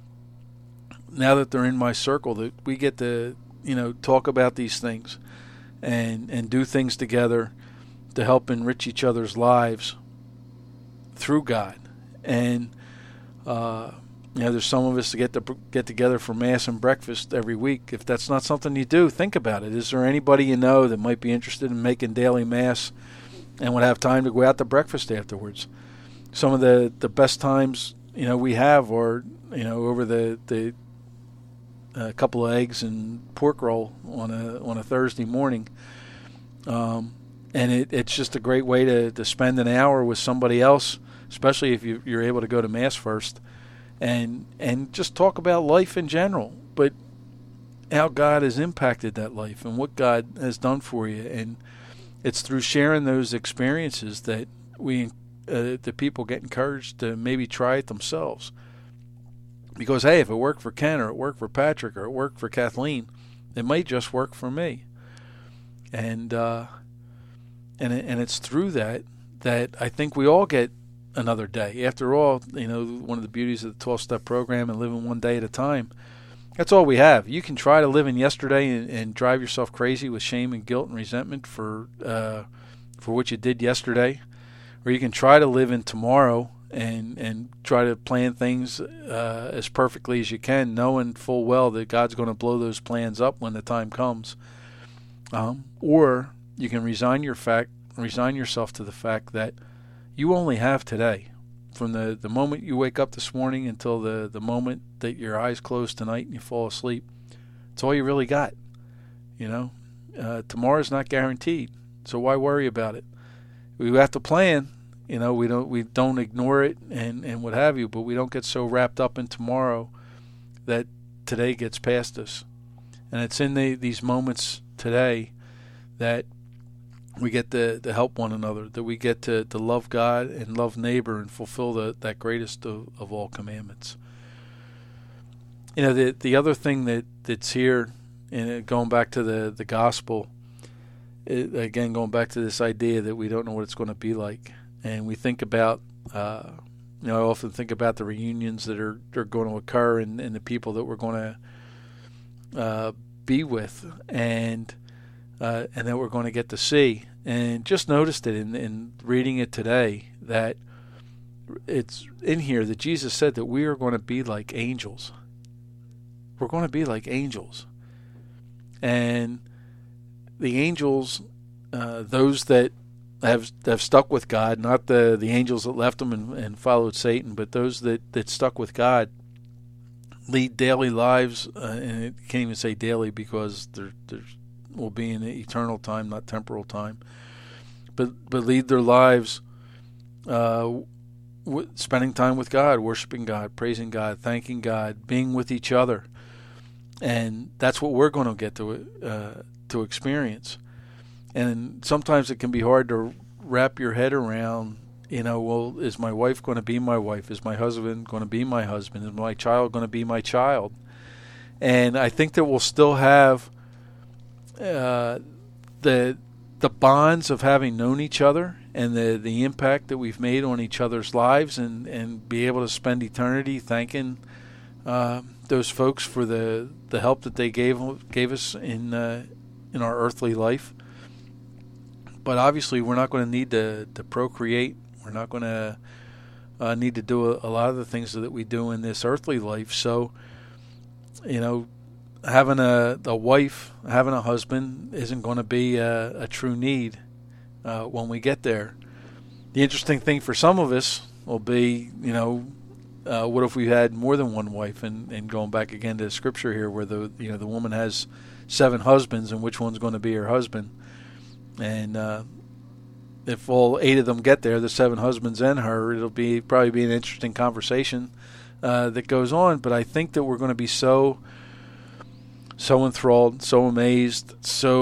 now that they're in my circle, that we get to you know talk about these things and and do things together to help enrich each other's lives through God. And uh, You know, there's some of us that get to get together for Mass and breakfast every week. If that's not something you do, think about it. Is there anybody you know that might be interested in making daily Mass and would have time to go out to breakfast afterwards? Some of the, the best times, you know, we have are, you know, over the the uh, couple of eggs and pork roll on a on a Thursday morning. Um, and it, it's just a great way to, to spend an hour with somebody else, especially if you, you're able to go to Mass first. And and just talk about life in general, but how God has impacted that life and what God has done for you. And it's through sharing those experiences that we, uh, the people, get encouraged to maybe try it themselves. Because, hey, if it worked for Ken or it worked for Patrick or it worked for Kathleen, it might just work for me. And uh, and it, and it's through that that I think we all get another day. After all, you know, one of the beauties of the twelve-step program and living one day at a time, that's all we have. You can try to live in yesterday and, and drive yourself crazy with shame and guilt and resentment for uh, for what you did yesterday, or you can try to live in tomorrow and and try to plan things uh, as perfectly as you can, knowing full well that God's going to blow those plans up when the time comes. Um, or you can resign your fact, resign yourself to the fact that you only have today. From the, the moment you wake up this morning until the, the moment that your eyes close tonight and you fall asleep, it's all you really got. You know, uh, tomorrow's not guaranteed, so why worry about it? We have to plan. You know, we don't we don't ignore it and, and what have you, but we don't get so wrapped up in tomorrow that today gets past us. And it's in the, these moments today that we get to, to help one another, that we get to, to love God and love neighbor and fulfill the, that greatest of, of all commandments. You know, the the other thing that, that's here and it, going back to the the gospel, it, again going back to this idea that we don't know what it's going to be like, and we think about, uh, you know, I often think about the reunions that are are going to occur, and, and the people that we're going to uh, be with, and uh, and that we're going to get to see, and just noticed it in, in reading it today that it's in here that Jesus said that we are going to be like angels. We're going to be like angels. And the angels, uh, those that have have stuck with God, not the, the angels that left them and, and followed Satan, but those that, that stuck with God, lead daily lives, uh, and it can't even say daily because there there will be an eternal time, not temporal time, but, but lead their lives uh, w- spending time with God, worshiping God, praising God, thanking God, being with each other. And that's what we're going to get to uh, to experience. And sometimes it can be hard to wrap your head around, you know, well, is my wife going to be my wife? Is my husband going to be my husband? Is my child going to be my child? And I think that we'll still have uh, the the bonds of having known each other and the, the impact that we've made on each other's lives, and, and be able to spend eternity thanking uh, those folks for the, the help that they gave gave us in uh, in our earthly life. But obviously, we're not going to need to, to procreate. We're not going to uh, need to do a, a lot of the things that we do in this earthly life. So, you know, having a, a wife, having a husband isn't going to be a, a true need uh, when we get there. The interesting thing for some of us will be, you know, uh, what if we had more than one wife? And, and going back again to Scripture here, where the you know the woman has seven husbands, and which one's going to be her husband? And uh, if all eight of them get there, the seven husbands and her, it'll be probably be an interesting conversation uh, that goes on. But I think that we're going to be so, so enthralled, so amazed,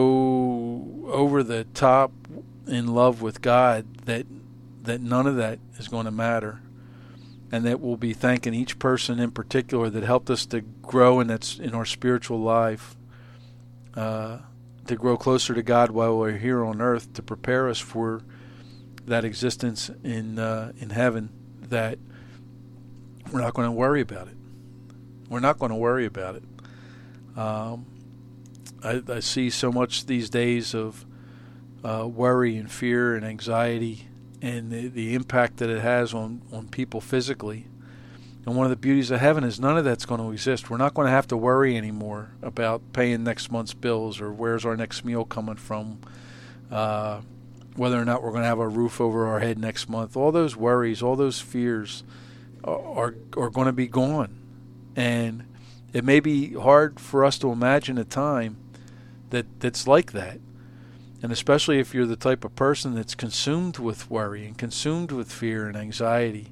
so over the top in love with God that that none of that is going to matter, and that we'll be thanking each person in particular that helped us to grow in that's in our spiritual life. Uh, to grow closer to God while we're here on earth, to prepare us for that existence in uh, in heaven, that we're not going to worry about it. We're not going to worry about it. Um, I, I see so much these days of uh, worry and fear and anxiety, and the, the impact that it has on, on people physically. And one of the beauties of heaven is none of that's going to exist. We're not going to have to worry anymore about paying next month's bills, or where's our next meal coming from, uh, whether or not we're going to have a roof over our head next month. All those worries, all those fears are, are, are going to be gone. And it may be hard for us to imagine a time that, that's like that. And especially if you're the type of person that's consumed with worry and consumed with fear and anxiety.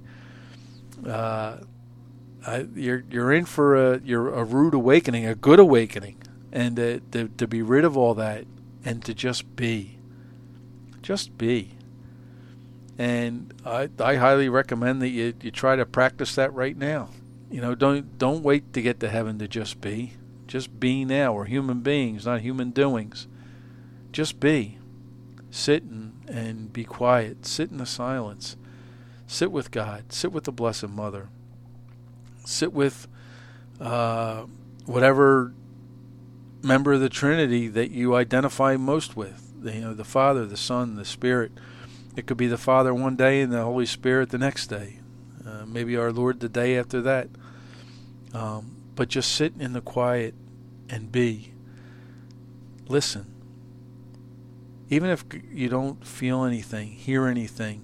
Uh, I, you're you're in for a you're a rude awakening, a good awakening, and to, to to be rid of all that and to just be, just be. And I I highly recommend that you, you try to practice that right now. You know, don't don't wait to get to heaven to just be. Just be now. We're human beings, not human doings. Just be. Sit and, and be quiet. Sit in the silence. Sit with God. Sit with the Blessed Mother. Sit with uh, whatever member of the Trinity that you identify most with. The, you know, the Father, the Son, the Spirit. It could be the Father one day and the Holy Spirit the next day. Uh, maybe our Lord the day after that. Um, but just sit in the quiet and be. Listen. Even if you don't feel anything, hear anything,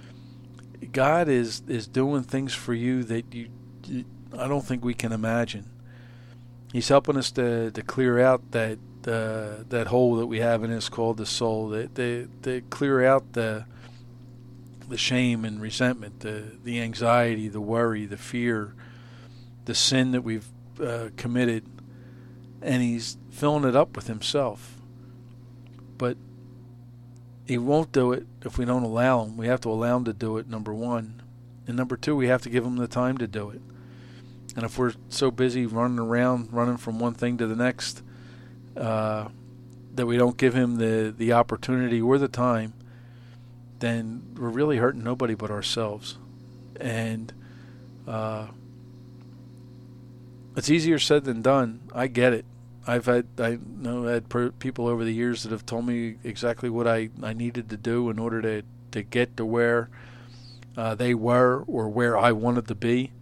God is, is doing things for you that you, I don't think we can imagine. He's helping us to, to clear out that uh, that hole that we have in us called the soul. That to, to clear out the the shame and resentment, the the anxiety, the worry, the fear, the sin that we've uh, committed, and He's filling it up with Himself. But He won't do it if we don't allow Him. We have to allow Him to do it, number one. And number two, we have to give Him the time to do it. And if we're so busy running around, running from one thing to the next, uh, that we don't give him the, the opportunity or the time, then we're really hurting nobody but ourselves. And uh, it's easier said than done. I get it. I've had I know had per- people over the years that have told me exactly what I, I needed to do in order to, to get to where uh, they were or where I wanted to be.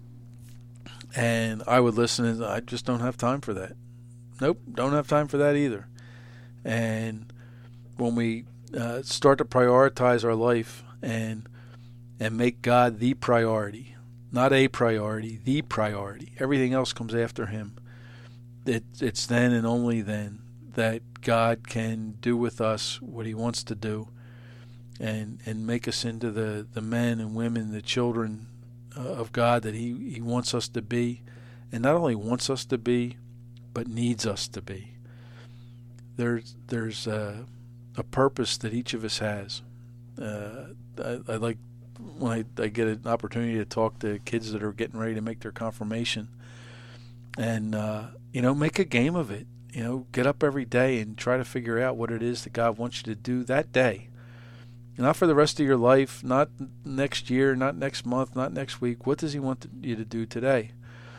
And I would listen and I just don't have time for that. Nope, don't have time for that either. And when we uh, start to prioritize our life and and make God the priority, not a priority, the priority, everything else comes after him. It, it's then and only then that God can do with us what he wants to do and and make us into the, the men and women, the children uh, of God that he, he wants us to be. And not only wants us to be, but needs us to be. There's there's a, a purpose that each of us has. Uh, I, I like when I, I get an opportunity to talk to kids that are getting ready to make their confirmation. And, uh, you know, make a game of it. You know, get up every day and try to figure out what it is that God wants you to do that day. Not for the rest of your life, not next year, not next month, not next week. What does he want you to do today?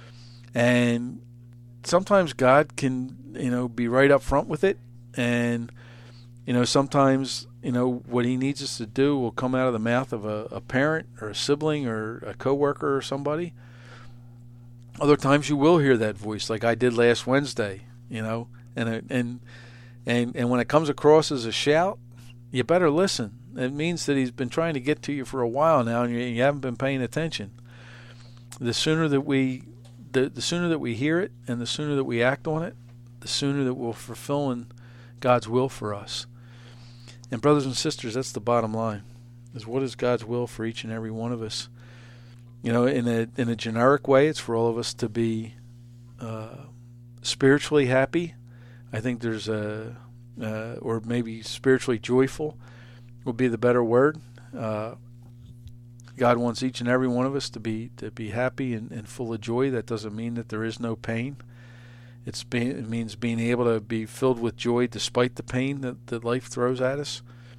And sometimes God can, you know, be right up front with it. And, you know, sometimes, you know, what he needs us to do will come out of the mouth of a, a parent or a sibling or a coworker or somebody. Other times you will hear that voice, like I did last Wednesday, you know, and and and and when it comes across as a shout, you better listen. It means that he's been trying to get to you for a while now, and you, you haven't been paying attention. The sooner that we, the the sooner that we hear it, and the sooner that we act on it, the sooner that we're fulfilling God's will for us. And brothers and sisters, that's the bottom line: is what is God's will for each and every one of us. You know, in a in a generic way, it's for all of us to be uh, spiritually happy. I think there's a, uh, or maybe spiritually joyful would be the better word. Uh, God wants each and every one of us to be to be happy and, and full of joy. That doesn't mean that there is no pain. It's being, it means being able to be filled with joy despite the pain that, that life throws at us.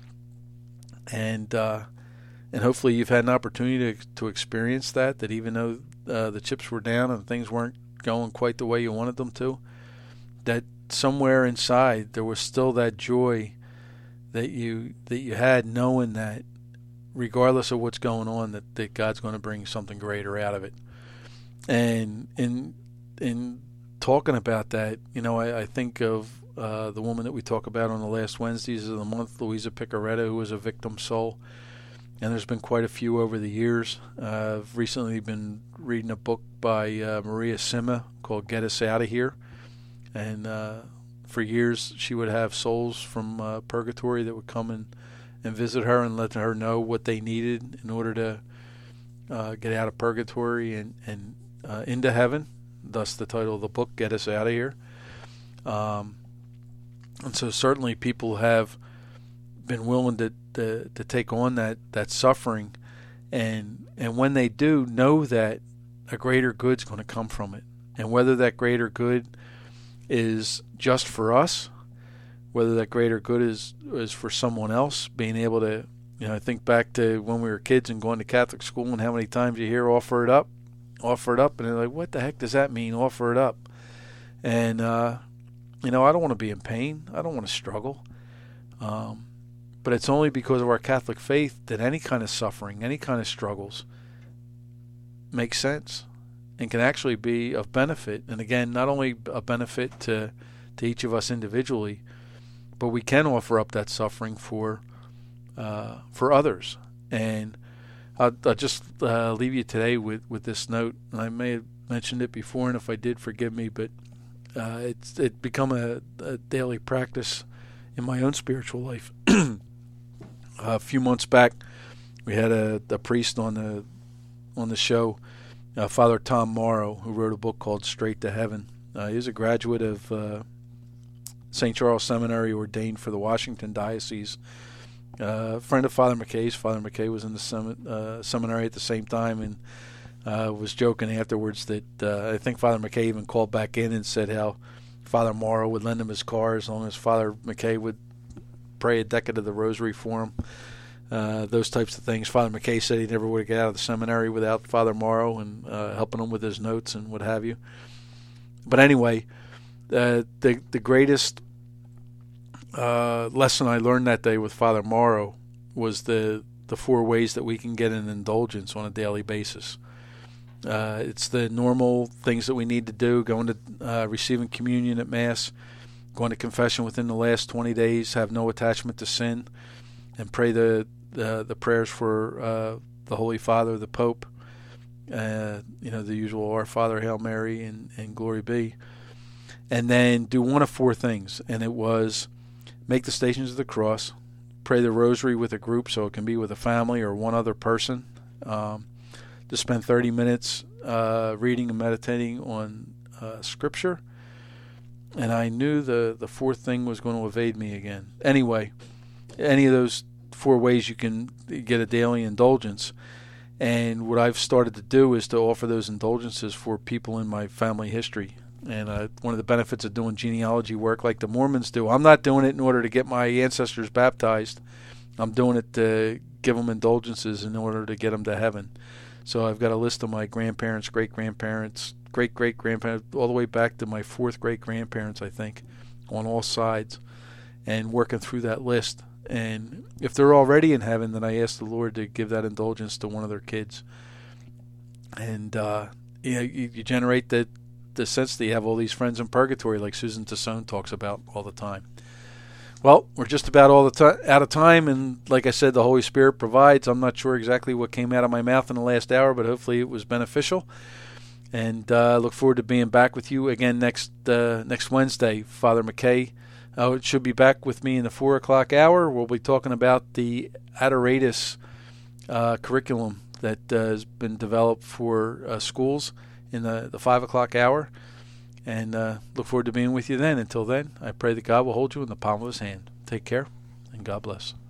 And uh, And hopefully you've had an opportunity to, to experience that, that even though uh, the chips were down and things weren't going quite the way you wanted them to, that somewhere inside there was still that joy that you that you had, knowing that regardless of what's going on, that, that God's going to bring something greater out of it. And in in talking about that, you know, I, I think of uh, the woman that we talk about on the last Wednesdays of the month, Louisa Picaretta, who was a victim soul. And there's been quite a few over the years. Uh, I've recently been reading a book by uh, Maria Sima called Get Us Out of Here. And uh, for years she would have souls from uh, purgatory that would come and, and visit her and let her know what they needed in order to uh, get out of purgatory and, and uh, into heaven. Thus the title of the book, Get Us Out of Here. Um, and so certainly people have been willing to To, to take on that, that suffering, and and when they do, know that a greater good's going to come from it. And whether that greater good is just for us, whether that greater good is is for someone else, being able to, you know, I think back to when we were kids and going to Catholic school and how many times you hear offer it up, offer it up, and they're like, what the heck does that mean, offer it up? And, uh, you know, I don't want to be in pain. I don't want to struggle. Um, But it's only because of our Catholic faith that any kind of suffering, any kind of struggles make sense and can actually be of benefit. And again, not only a benefit to to each of us individually, but we can offer up that suffering for uh, for others. And I'll, I'll just uh, leave you today with, with this note. And I may have mentioned it before, and if I did, forgive me, but uh, it's it become a, a daily practice in my own spiritual life. A few months back, we had a, a priest on the on the show, uh, Father Tom Morrow, who wrote a book called Straight to Heaven. Uh, he was a graduate of uh, Saint Charles Seminary, ordained for the Washington Diocese. Uh, a friend of Father McKay's. Father McKay was in the sem- uh, seminary at the same time, and uh, was joking afterwards that uh, I think Father McKay even called back in and said how Father Morrow would lend him his car as long as Father McKay would pray a decade of the rosary for him. Uh, those types of things. Father McKay said he never would get out of the seminary without Father Morrow and uh, helping him with his notes and what have you. But anyway, uh, the the greatest uh, lesson I learned that day with Father Morrow was the the four ways that we can get an indulgence on a daily basis. Uh, it's the normal things that we need to do: going to uh, receiving communion at Mass, going to confession within the last twenty days, have no attachment to sin, and pray the the, the prayers for uh, the Holy Father, the Pope, uh, you know, the usual Our Father, Hail Mary, and, and Glory Be. And then do one of four things, and it was make the Stations of the Cross, pray the Rosary with a group, so it can be with a family or one other person, um, to spend thirty minutes uh, reading and meditating on uh, Scripture. And I knew the, the fourth thing was going to evade me again. Anyway, any of those four ways you can get a daily indulgence. And what I've started to do is to offer those indulgences for people in my family history. And uh, one of the benefits of doing genealogy work like the Mormons do, I'm not doing it in order to get my ancestors baptized. I'm doing it to give them indulgences in order to get them to heaven. So I've got a list of my grandparents, great-grandparents, great-great-grandparents, all the way back to my fourth great-grandparents, I think, on all sides, and working through that list. And if they're already in heaven, then I ask the Lord to give that indulgence to one of their kids. And uh, you know, you, you generate the, the sense that you have all these friends in purgatory, like Susan Tassone talks about all the time. Well, we're just about all the t- out of time, and like I said, the Holy Spirit provides. I'm not sure exactly what came out of my mouth in the last hour, but hopefully it was beneficial. And I uh, look forward to being back with you again next uh, next Wednesday. Father McKay uh, should be back with me in the four o'clock hour. We'll be talking about the Adoratus uh, curriculum that uh, has been developed for uh, schools in the, the five o'clock hour. And uh, look forward to being with you then. Until then, I pray that God will hold you in the palm of his hand. Take care, and God bless.